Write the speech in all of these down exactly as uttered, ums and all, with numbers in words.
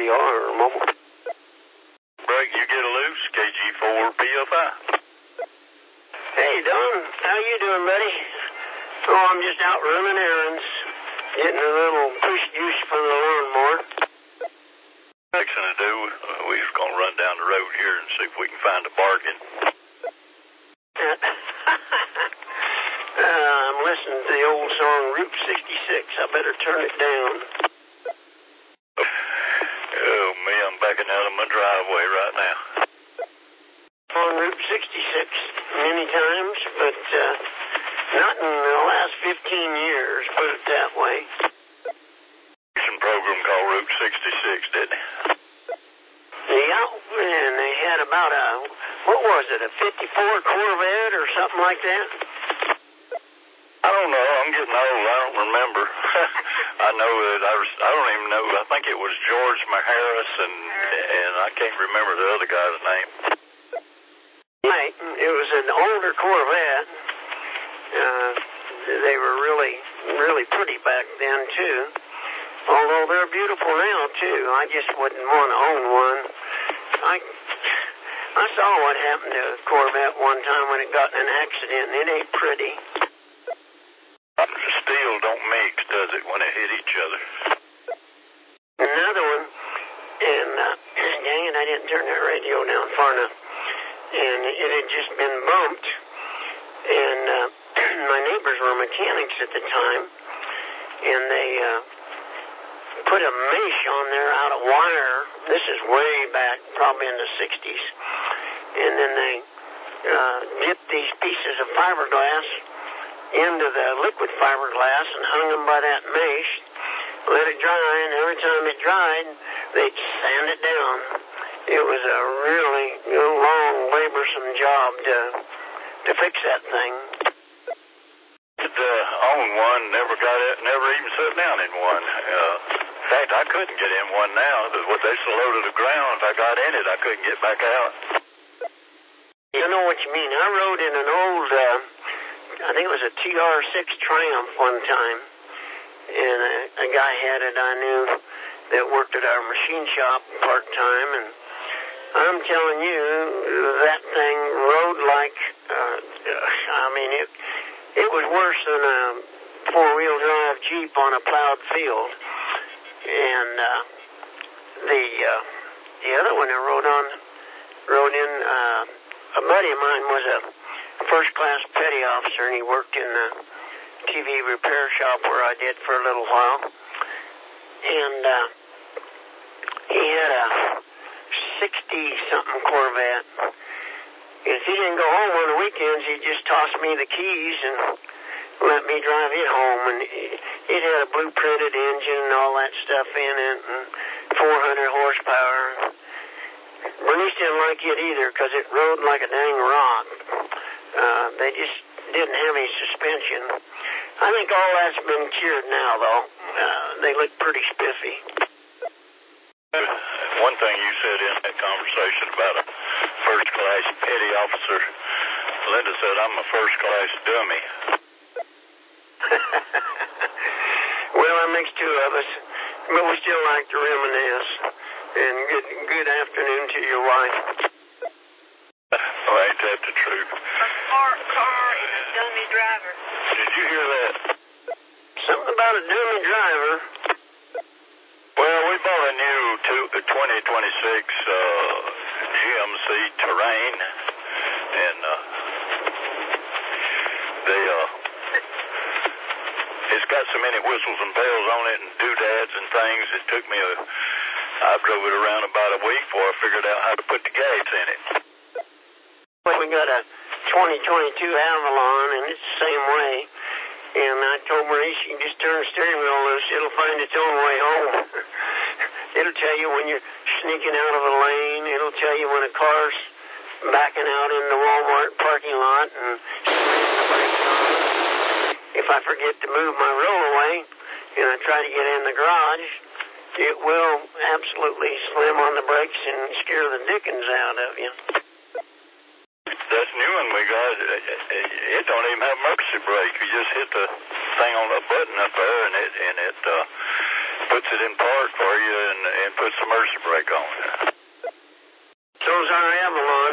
R or mobile. Brake, you get a loose, K G four P F I. Hey, Don. How you doing, buddy? Oh, I'm just out running errands. Getting a little push juice for the lawnmower. Fixing to do. Uh, we're just going to run down the road here and see if we can find a bargain. uh, I'm listening to the old song Route sixty-six. I better turn it down. Oh, me, I'm backing out of my driveway right now. On Route sixty-six many times, but uh, not in the last fifteen years, put it that way. Some program called Route sixty-six, didn't it? Yeah, and they had about a, what was it, a fifty-four Corvette or something like that? I don't know. I'm getting old. I don't remember. I know that I was, I don't even know. I think it was George Maharis, and and I can't remember the other guy's name. Right. It was an older Corvette. Uh, they were really, really pretty back then, too. Although they're beautiful now, too. I just wouldn't want to own one. I, I saw what happened to a Corvette one time when it got in an accident, and it ain't pretty. Steel don't mix, does it, when it hit each other? Another one, and uh, dang it, I didn't turn that radio down far enough. And it had just been bumped. And uh, my neighbors were mechanics at the time, and they uh, put a mesh on there out of wire. This is way back, probably in the sixties. And then they uh, dipped these pieces of fiberglass into the liquid fiberglass and hung them by that mesh, let it dry, and every time it dried, they'd sand it down. It was a really you know, long, laborsome job to to fix that thing. Did uh, own one, never got it, never even sat down in one. Uh, in fact, I couldn't get in one now. What they so low to the ground, if I got in it, I couldn't get back out. You know what you mean. I rode in an old, uh, I think it was a T R six Triumph one time, and a, a guy had it I knew that worked at our machine shop part-time, and I'm telling you, that thing rode like, uh, I mean, it it was worse than a four-wheel drive Jeep on a plowed field. And uh, the uh, the other one I rode on, rode in, uh, a buddy of mine was a first-class petty officer, and he worked in the T V repair shop where I did for a little while. And uh, he had a sixty-something Corvette. If he didn't go home on the weekends, he'd just toss me the keys and let me drive it home. And it had a blueprinted engine and all that stuff in it, and four hundred horsepower. Bernice didn't like it either because it rode like a dang rock. Uh, they just didn't have any suspension. I think all that's been cured now, though. Uh, they look pretty spiffy. One thing you said in that conversation about a first-class petty officer, Linda said, I'm a first-class dummy. Well, that makes two of us, but we still like to reminisce. And good good afternoon to your wife. Oh, ain't that the truth? A smart car and a dummy driver. Did you hear that? Something about a dummy driver. Well, we bought a new twenty twenty-six uh, G M C Terrain, and uh, they, uh, it's got so many whistles and bells on it and doodads and things, it took me a, I drove it around about a week before I figured out how to put the gas in it. We got a twenty twenty-two Avalon, and it's the same way. And I told Maurice, you can just turn the steering wheel loose, it'll find its own way home. It'll tell you when you're sneaking out of a lane. It'll tell you when a car's backing out in the Walmart parking lot and slamming the brakes on. If I forget to move my rollaway and I try to get in the garage, it will absolutely slam on the brakes and scare the dickens out of you. This new one we got, it don't even have emergency brake. You just hit the thing on the button up there, and it and it uh, puts it in park for you, and, and put some mercy brake on it. So's our Avalon.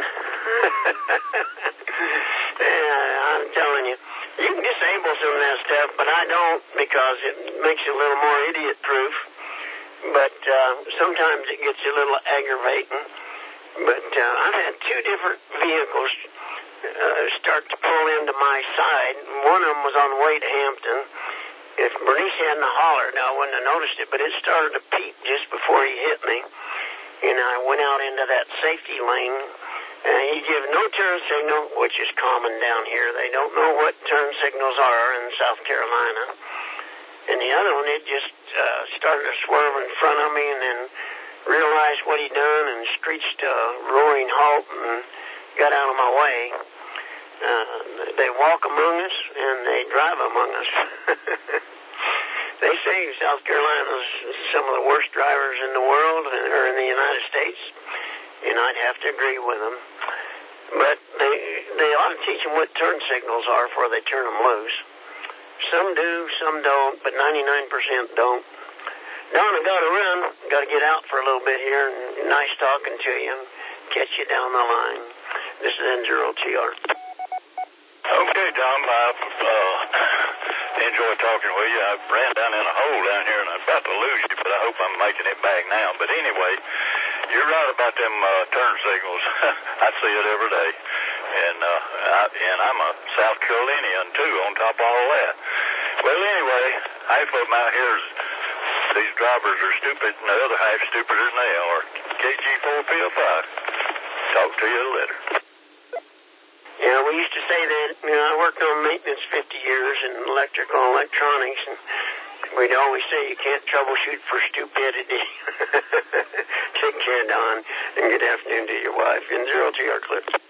Yeah, I'm telling you. You can disable some of that stuff, but I don't because it makes it a little more idiot-proof. But uh, sometimes it gets a little aggravating. But uh, I've had two different vehicles uh, start to pull into my side. One of them was on the way to Hampton. If Bernice hadn't hollered, I wouldn't have noticed it, but it started to peak just before he hit me. And I went out into that safety lane. And he gave no turn signal, which is common down here. They don't know what turn signals are in South Carolina. And the other one, it just uh, started to swerve in front of me and then realized what he'd done and screeched a roaring halt and got out of my way. Uh, they walk among us and they drive among us. They say South Carolina's some of the worst drivers in the world or in the United States, and I'd have to agree with them. But they they ought to teach them what turn signals are before they turn them loose. Some do, some don't, but ninety-nine percent don't. Don, I got to run. Got to get out for a little bit here. And nice talking to you. Catch you down the line. This is N zero T R. Okay, Tom. I uh, enjoyed talking with you. I ran down in a hole down here, and I'm about to lose you, but I hope I'm making it back now. But anyway, you're right about them uh, turn signals. I see it every day. And, uh, I, and I'm a South Carolinian, too, on top of all that. Well, anyway, half of them out here, is, these drivers are stupid, and the other half stupider than they are. K G four P F I. Talk to you later. Yeah, we used to say that. You know, I worked on maintenance fifty years in electrical and electronics, and we'd always say you can't troubleshoot for stupidity. Take care, Don, and good afternoon to your wife. In zero to your clips.